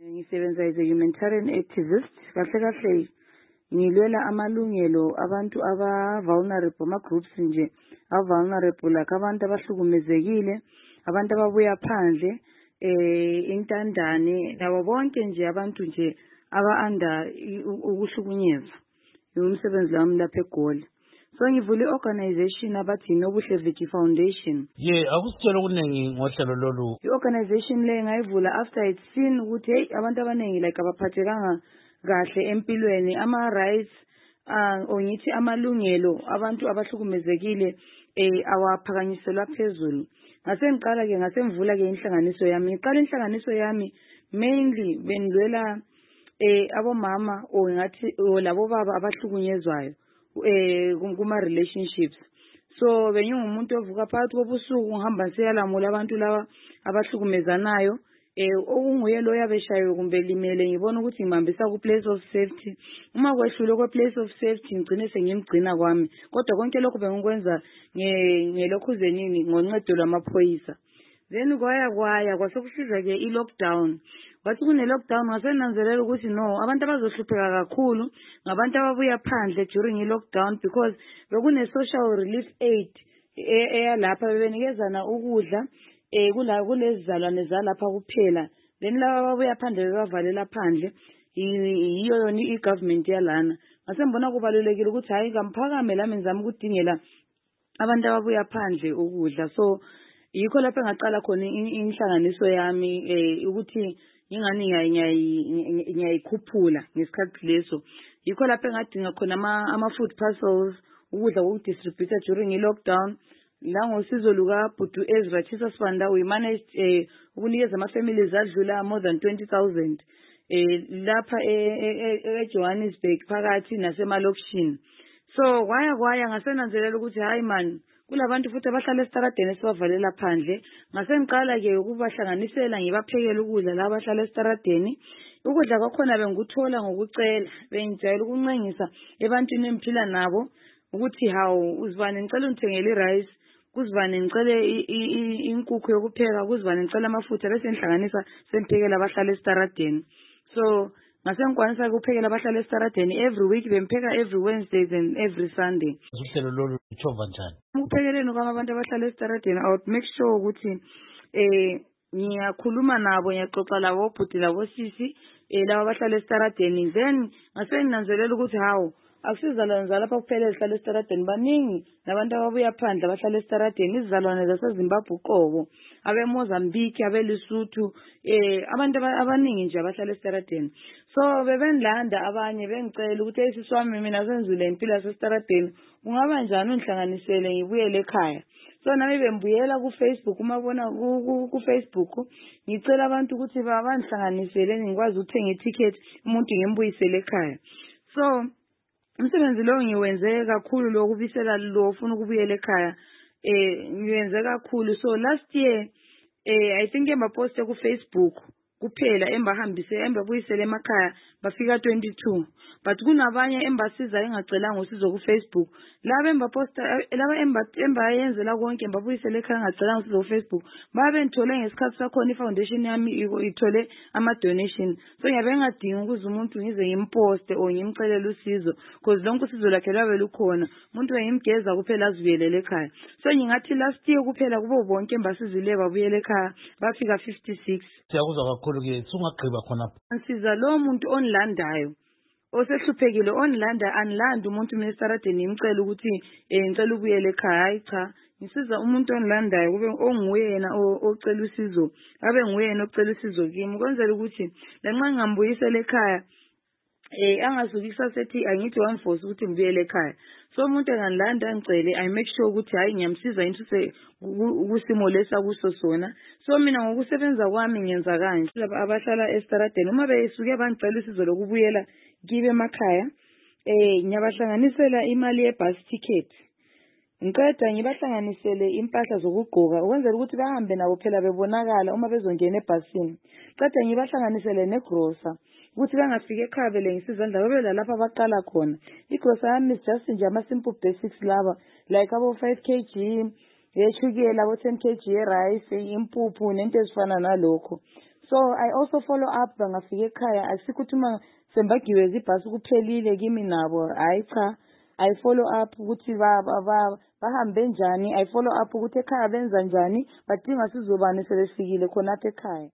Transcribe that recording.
Ngisebenza as a humanitarian activist. Kahle kahle ngilwela amalungelo abantu aba-vulnerable, ama-groups nje aba-vulnerable, like abantu abahlukumezekile, abantu ababuya phandle, intandane, nabo bonke nje abantu nje aba-under ukuhlukunyezwa. Umsebenzi wami lapha eGoli. So ngivule i-organization abathi Nobuhle Veggie Foundation. Akusitshela okuningi ngohlelo lolu. I-organization le ngayivula after it's seen ukuthi hey abantu abaningi like abaphathekanga kahle empilweni, ama-rights ongithi amalungelo abantu abahlukumezekile awaphakanyiselwa phezulu. Ngasemvula ke inhlanganiso yami. Ngiqala inhlanganiso yami mainly benilwela abomama ngathi labo baba abahlukunyezwayo kuma-relationships. So bengingumuntu ovuka phakathi kobusuku ngihamba ngiyalamula abantu laba abahlukumezanayo, okunguye lo yabeshayo kumbe limele ngibona ukuthi ngimhambisa ku-place of safety. Uma kwehlule kwe-place of safety ngigcine sengimgcina kwami, kodwa konke lokho bengikwenza ngelokhuzenini ngoncedo lwamaphoyisa. Then kwaya kwasekusiza-ke i-lockdown. Kwathi kune-lockdown ngasenanzelela ukuthi no, abantu abazohlupheka kakhulu ngabantu ababuya phandle during i-lockdown, because bekune-social relief aid eyalapha bebenikezana ukudla kulezi zalwane zalapha kuphela. Then laba ababuya phandle bebavalela phandle, yiyo yona i-government yalana. Ngasembona kubalulekile ukuthi hayi ngamphakame lami ngizama ukudingela abantu ababuya phandle ukudla. So yikho lapho engaqala khona inhlanganiso yami ukuthi ingani ngiyayikhuphula ngesikhathi leso. Yikho lapho engadinga khona ama-food parcels, ukudla kokudistributha during i-lockdown. La ngosizo lukaBhudu Ezra Chisa Sibanda we managed ukunikeza ama-families adlula more than 20,000 lapha eJohannesburg phakathi nasemalokishini. So kwaya ngasenanzelela ukuthi hayi man, kulabantu futhi abahlala esitaradeni esibavalela phandle. Ngasengiqala-ke ukubahlanganisela ngibaphekele ukudla la abahlala esitaradeni. Ukudla kwakhona bengikuthola ngokucela, bengijayela ukuncengisa ebantwini engiphila nabo ukuthi hawu uzibane ngicela ungithengele i-rice, kuzibane ngicele inkukhu yokupheka, kuzibane ngicela amafutha, bese ngihlanganisa semphekela abahlala esitaradeni. So ngasengikwanisa ukuphekela abahlala esitaradeni every week, bempheka every Wednesdays and every Sunday. Uhlelo lolu luthova njani? Ukuphekeleni kwami abantu abahlala esitaradeni, I would make sure ukuthi ngiyakhuluma nabo, ngiyaxoxa labo obhuti labo sisi laba abahlala esitaradeni. Then ngasenginanzelela ukuthi hawu akusizalwane zalapha kuphela ezihlala esitaradeni, baningi nabantu ababuya phandle abahlala esitaradeni, izizalwane zaseZimbabwe uqobo, abeMozambique, abeLesotho, abantu abaningi nje abahlala esitaradeni. So bebenilanda abanye bengicela ukuthi sisi wami mina senzile impilo yasesitaradeni, kungaba njani ungihlanganisele ngibuyele ekhaya. So nami bembuyela ku-Facebook, umabona ku-Facebook ngicela abantu ukuthi bangihlanganisele ngikwazi ukuthenga i-ticket umuntu ngimbuyisele ekhaya. So umsebenzi lo ngiwenze kakhulu lo kubisela lo ufuna ukubuyela ekhaya, ngiwenze kakhulu. So last year I think embaposte ku-Facebook kuphela embabuyisele emakhaya bafika 22, but kunabanye embasiza engacelanga usizo ku-Facebook. Laba embayenzela konke embabuyisele ekhaya engacelanga usizo ku-Facebook babengithole ngesikhathi sakhona i-foundation yami ithole ama-donation. So ngiyabe ngadingi ukuze umuntu ngize ngimposte or ngimcelele usizo, because lonke usizo lakhe lwabe lukhona, umuntu bengimgeza kuphela azibuyelele ekhaya. So ngingathi last year kuphela kubo bonke embasizile babuyele ekhaya bafika 56. Siyakuzwa kakhulu-ke sungagqiba khonapho. Nsiza lo muntu onilandayo osehluphekile, onilanda anilanda umuntu mina esitaradeni ngimcela ukuthi ngicela ubuyele ekhaya. Hayi cha, ngisiza umuntu onilandayo kube onguyena ocela usizo, abe nguyena ocela usizo kimi, kwenzela ukuthi lanxa ngingambuyisela ekhaya angasuki kusasethi angithi wamforce ukuthi ngibuyele ekhaya. So umuntu enganilanda ngicele, I make sure ukuthi hayi ngiyamsiza intuse kusimo lesa kuso sona. So mina ngokusebenza kwami ngenza kanje. Laba abahlala esitaradeni uma besuke bangicela usizo lokubuyela kibe emakhaya, ngiyabahlanganisela imali ye-bus ticket. Ngiceda ngibahlanganisele impahla zokugqoka ukwenzela ukuthi bahambe nabo phela bebonakala uma bezongena ebhasini. Ngiceda ngibahlanganisele negrosa ukuthi bangafika ekhaya belengisa izandla babe lalapha abaqala khona. Igrosa yami just nje ama-simple basics laba, like abo 5 kg yeshukela, abo 10 kg ye-rice, impuphu nento ezifana nalokho. So So I also follow up bangafika ekhaya asikho ukuthi uma sembagibeza ibhasi kuphelile kimi nabo hayi cha I follow up ukuthi bahambe njani I follow up ukuthi ekhaya benza njani badinga sizobani sebefikile khonapha ekhaya.